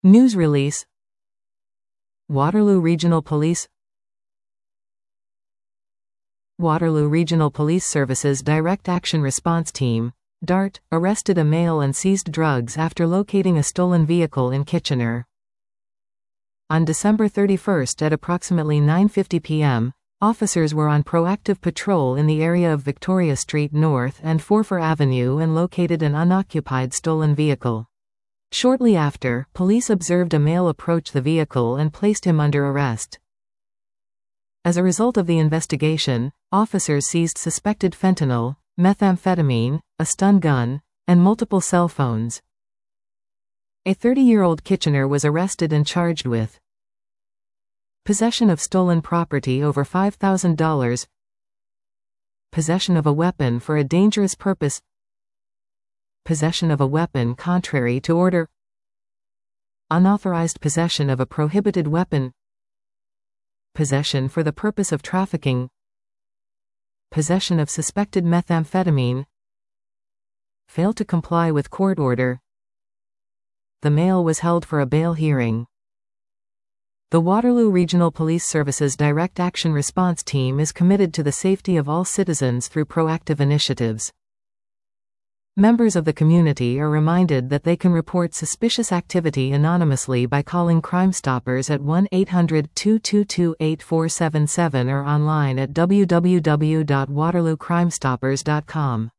News release. Waterloo Regional Police. Waterloo Regional Police Services Direct Action Response Team, DART, arrested a male and seized drugs after locating a stolen vehicle in Kitchener. On December 31 at approximately 9:50 p.m., officers were on proactive patrol in the area of Victoria Street North and Forfar Avenue and located an unoccupied stolen vehicle. Shortly after, police observed a male approach the vehicle and placed him under arrest. As a result of the investigation, officers seized suspected fentanyl, methamphetamine, a stun gun, and multiple cell phones. A 30-year-old Kitchener was arrested and charged with possession of stolen property over $5,000, possession of a weapon for a dangerous purpose, possession of a weapon contrary to order, unauthorized possession of a prohibited weapon, possession for the purpose of trafficking, possession of suspected methamphetamine, failed to comply with court order. The male was held for a bail hearing. The Waterloo Regional Police Services Direct Action Response Team is committed to the safety of all citizens through proactive initiatives. Members of the community are reminded that they can report suspicious activity anonymously by calling Crime Stoppers at 1-800-222-8477 or online at www.waterloocrimestoppers.com.